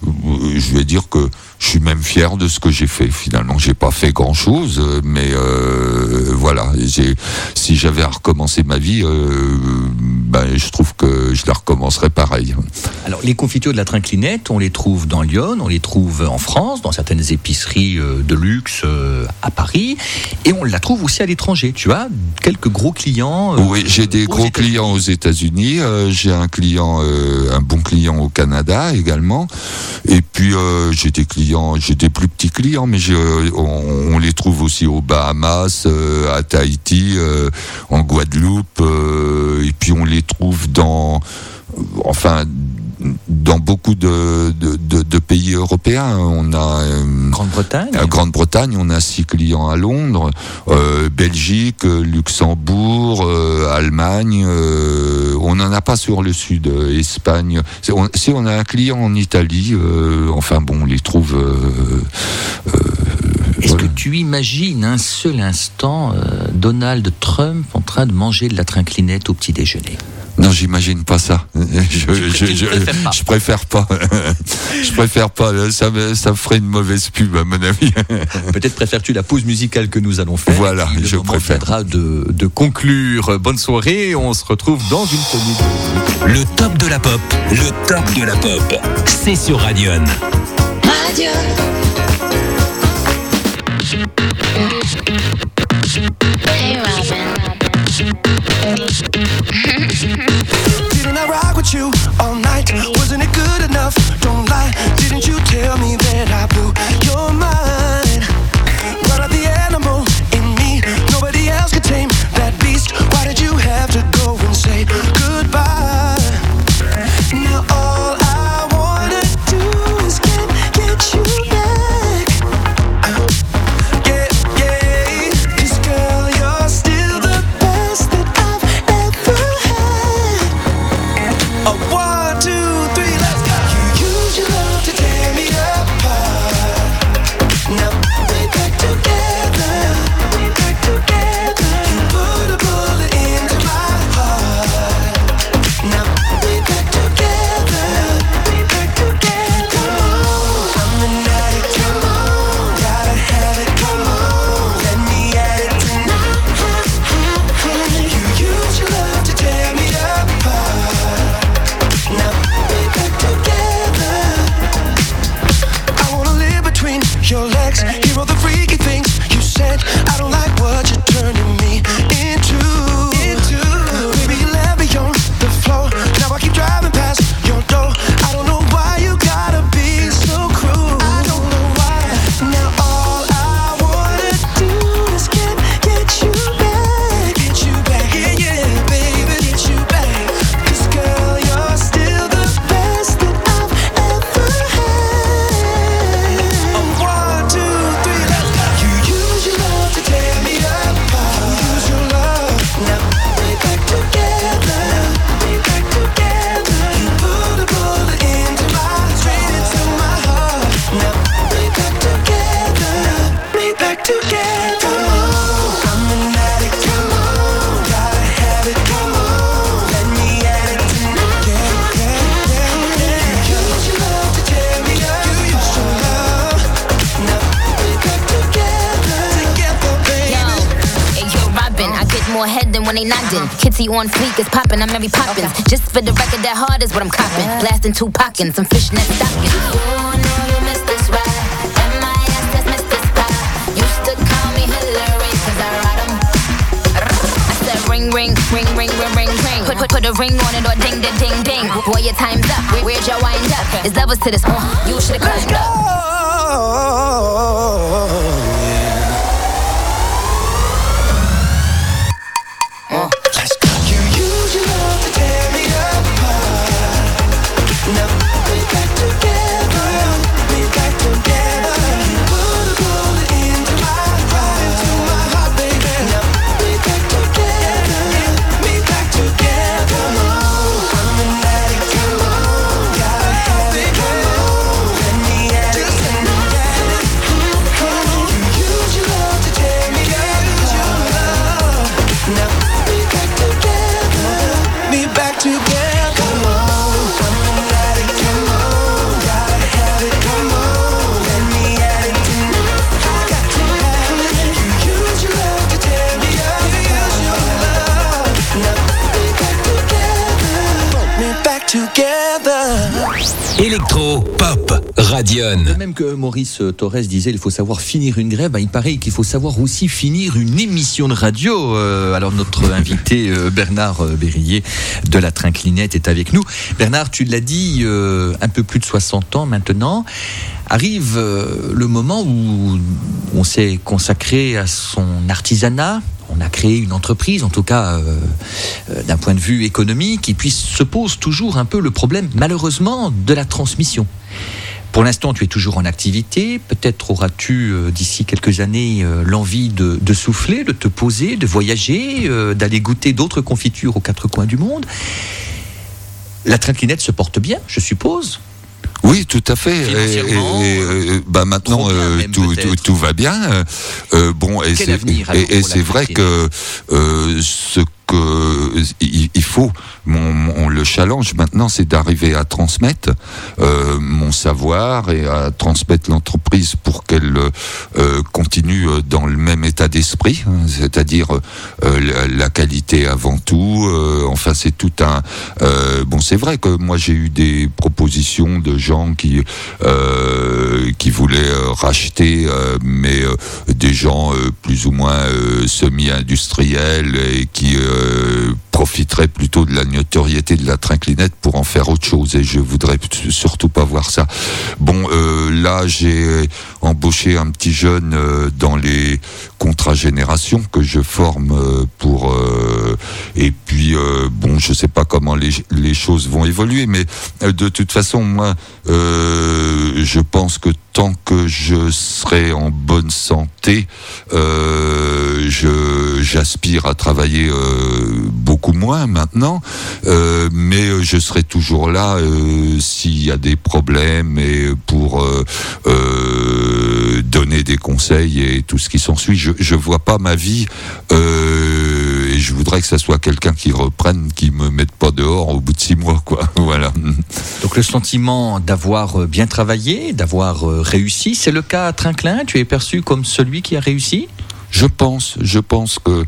je vais dire que je suis même fier de ce que j'ai fait. Finalement, j'ai pas fait grand-chose, mais euh, voilà. J'ai, si j'avais à recommencer ma vie, euh, ben, je trouve que je la recommencerais pareil. Alors, les confitures de la Trinclinette, on les trouve dans Lyon, on les trouve en France, dans certaines épiceries de luxe à Paris, et on la trouve aussi à l'étranger. Tu as quelques gros clients. Oui, j'ai des gros clients aux États-Unis. Euh, j'ai un client, euh, un bon client au Canada également, et puis euh, j'ai des clients. J'ai des plus petits clients, mais je, on, on les trouve aussi aux Bahamas, euh, à Tahiti, euh, en Guadeloupe, euh, et puis on les trouve dans, enfin, dans beaucoup de, de, de, de pays européens. On a euh, Grande-Bretagne. À Grande-Bretagne, on a six clients à Londres, euh, Belgique, Luxembourg, euh, Allemagne. Euh, on n'en a pas sur le sud, euh, Espagne. On, si on a un client en Italie, euh, enfin bon, on les trouve. Euh, euh, Est-ce voilà. que tu imagines un seul instant euh, Donald Trump en train de manger de la Trinclinette au petit déjeuner? Non, j'imagine pas ça. Je, je, je, je, préfère pas. je préfère pas. je préfère pas. Ça me, ça me ferait une mauvaise pub, à mon avis. Peut-être préfères-tu la pause musicale que nous allons faire. Voilà, je préfère. Le moment viendra de, de conclure. Bonne soirée. On se retrouve dans une poignée. Le top de la pop. Le top de la pop. C'est sur Radion. Radio. on they nodding. Kitty on fleek is popping, I'm Mary Poppins. Just for the record, that hard is what I'm copping. Blasting two pockets, some fishnet stockings. You know you missed this ride. M I S, that's Mister Spy. Used to call me Hillary, cause I ride 'em. I said ring, ring, ring, ring, ring, ring, ring. Put, put, put a ring on it or ding, ding, ding, ding. Boy, your time's up. Where, where'd your wind up? It's levels to this. Uh, you should've climbed up. Uh. You use your love to tear me apart. Now we back together, we back together. You put a bullet into my heart, into my heart, baby. Now we back together, we back together. Come on, I'm an addict, come on, gotta have it, come on. Let me at it, let me at it. Come on, you use your love to tear me apart. Now we back together, we back together. Come on, I'm an addict, come on, gotta have it, come on. Let me at it tonight, I got to have it. You use your love to tear me up, you use your love. Now we back together, we back together. Électro, pop, Radion. De même que Maurice Thorez disait il faut savoir finir une grève, ben il paraît qu'il faut savoir aussi finir une émission de radio. Euh, alors notre invité euh, Bernard Bérillier de la Trinclinette est avec nous. Bernard, tu l'as dit, euh, un peu plus de soixante ans maintenant, arrive euh, le moment où on s'est consacré à son artisanat. On a créé une entreprise, en tout cas euh, euh, d'un point de vue économique, et puis se pose toujours un peu le problème, malheureusement, de la transmission. Pour l'instant, tu es toujours en activité. Peut-être auras-tu, euh, d'ici quelques années, euh, l'envie de, de souffler, de te poser, de voyager, euh, d'aller goûter d'autres confitures aux quatre coins du monde. La Trinclinette se porte bien, je suppose. Oui, tout à fait. Et, et, et bah maintenant, euh, même, tout, tout, tout va bien. Euh, bon, et Quel c'est, avenir, alors, et, et c'est vrai que euh, ce que il, il faut, mon, mon, le challenge maintenant, c'est d'arriver à transmettre euh, mon savoir et à transmettre l'entreprise pour qu'elle euh, continue dans le même état d'esprit, hein, c'est-à-dire euh, la, la qualité avant tout. Euh, enfin, c'est tout un. Euh, bon, c'est vrai que moi j'ai eu des propositions de gens qui euh, qui voulaient euh, racheter, euh, mais euh, des gens euh, plus ou moins euh, semi-industriels et qui euh, profiteraient plutôt de la notoriété de la Trinclinette pour en faire autre chose, et je voudrais surtout pas voir ça. Bon, euh, là j'ai embauché un petit jeune euh, dans les contrats génération que je forme euh, pour euh, et puis euh, bon, je sais pas comment les, les choses vont évoluer, mais euh, de toute façon moi euh, je pense que tant que je serai en bonne santé, euh, je, j'aspire à travailler euh, beaucoup moins maintenant, euh, mais je serai toujours là euh, s'il y a des problèmes et pour euh, euh, donner des conseils et tout ce qui s'ensuit. Je, je vois pas ma vie euh, et je voudrais que ça soit quelqu'un qui reprenne, qui me mette pas dehors au bout de six mois, quoi. Voilà. Donc le sentiment d'avoir bien travaillé, d'avoir réussi, c'est le cas à Trinquelin. Tu es perçu comme celui qui a réussi ? Je pense, je pense que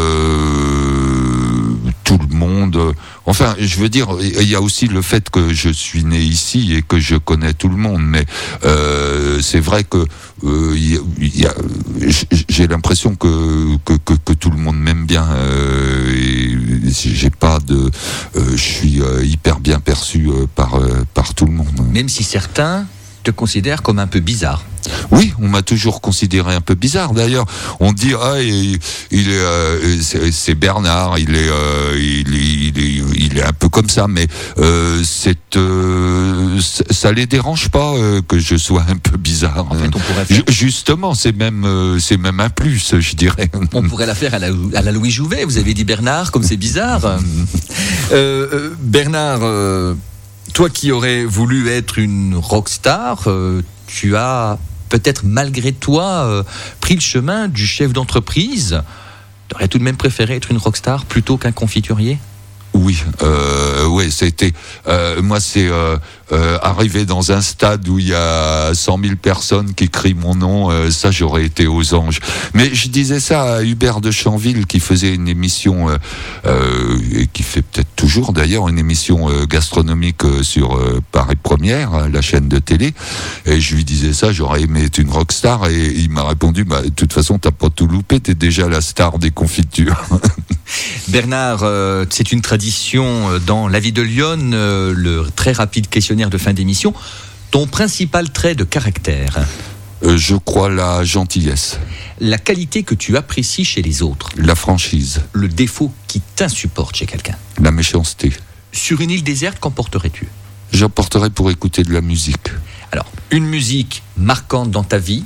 euh, tout le monde. Enfin, je veux dire, il y a aussi le fait que je suis né ici et que je connais tout le monde. Mais euh, c'est vrai que euh, y a, y a, j'ai l'impression que, que que que tout le monde m'aime bien. Euh, et j'ai pas de, euh, je suis euh, hyper bien perçu euh, par euh, par tout le monde. Même si certains te considèrent comme un peu bizarre. Oui, on m'a toujours considéré un peu bizarre. D'ailleurs, on dit ah il, il est euh, c'est, c'est Bernard, il est, euh, il, il est il est un peu comme ça, mais euh, c'est euh, ça les dérange pas euh, que je sois un peu bizarre. En fait, on pourrait faire... Justement, c'est même euh, c'est même un plus, je dirais. On pourrait la faire à la, à la Louis Jouvet. Vous avez dit Bernard, comme c'est bizarre. euh, euh, Bernard. Euh... Toi qui aurais voulu être une rockstar, euh, tu as peut-être malgré toi euh, pris le chemin du chef d'entreprise. Tu aurais tout de même préféré être une rockstar plutôt qu'un confiturier ? Oui, euh, ouais, c'était. Euh, moi, c'est euh, euh, arriver dans un stade où il y a cent mille personnes qui crient mon nom. Euh, ça, j'aurais été aux anges. Mais je disais ça à Hubert de Chanville, qui faisait une émission, euh, euh, et qui fait peut-être toujours d'ailleurs une émission euh, gastronomique euh, sur euh, Paris Première, hein, la chaîne de télé. Et je lui disais ça, j'aurais aimé être une rockstar. Et il m'a répondu, bah, de toute façon, t'as pas tout loupé, t'es déjà la star des confitures. Bernard, euh, c'est une tradition dans La Vie de Lyon, euh, le très rapide questionnaire de fin d'émission. Ton principal trait de caractère? euh, Je crois la gentillesse. La qualité que tu apprécies chez les autres? La franchise. Le défaut qui t'insupporte chez quelqu'un? La méchanceté. Sur une île déserte, qu'emporterais-tu? J'emporterais pour écouter de la musique. Alors, une musique marquante dans ta vie?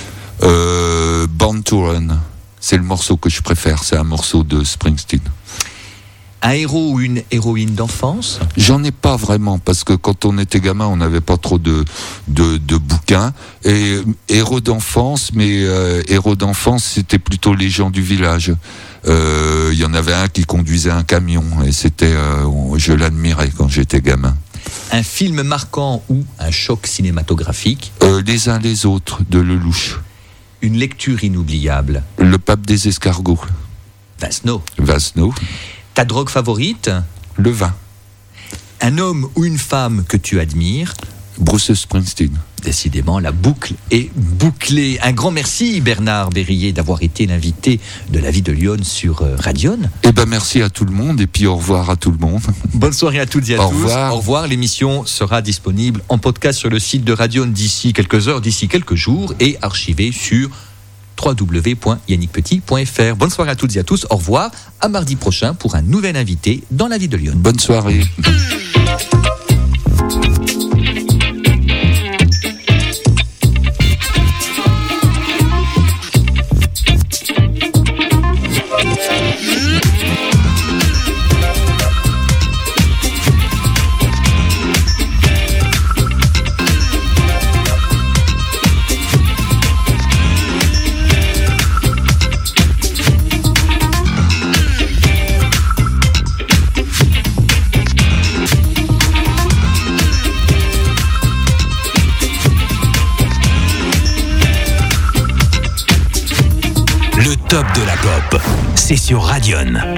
euh, Born to Run. C'est le morceau que je préfère, c'est un morceau de Springsteen. Un héros ou une héroïne d'enfance? J'en ai pas vraiment, parce que quand on était gamin, on n'avait pas trop de, de, de bouquins. Et héros d'enfance, mais euh, héros d'enfance, c'était plutôt les gens du village. Il euh, y en avait un qui conduisait un camion, et c'était, euh, je l'admirais quand j'étais gamin. Un film marquant ou un choc cinématographique? euh, Les uns les autres, de Lelouch. Une lecture inoubliable? Le pape des escargots. Vasno. Vasno. Ta drogue favorite? Le vin. Un homme ou une femme que tu admires? Bruce Springsteen. Décidément, la boucle est bouclée. Un grand merci Bernard Berrier d'avoir été l'invité de La Vie de Lyon sur Radion. Eh ben merci à tout le monde et puis au revoir à tout le monde. Bonne soirée à toutes et à au tous. Revoir. Au revoir. L'émission sera disponible en podcast sur le site de Radion d'ici quelques heures, d'ici quelques jours, et archivée sur w w w point yannick petit point f r. Bonne soirée à toutes et à tous. Au revoir. À mardi prochain pour un nouvel invité dans La Vie de Lyon. Bonne soirée. Top de la pop, c'est sur Radion.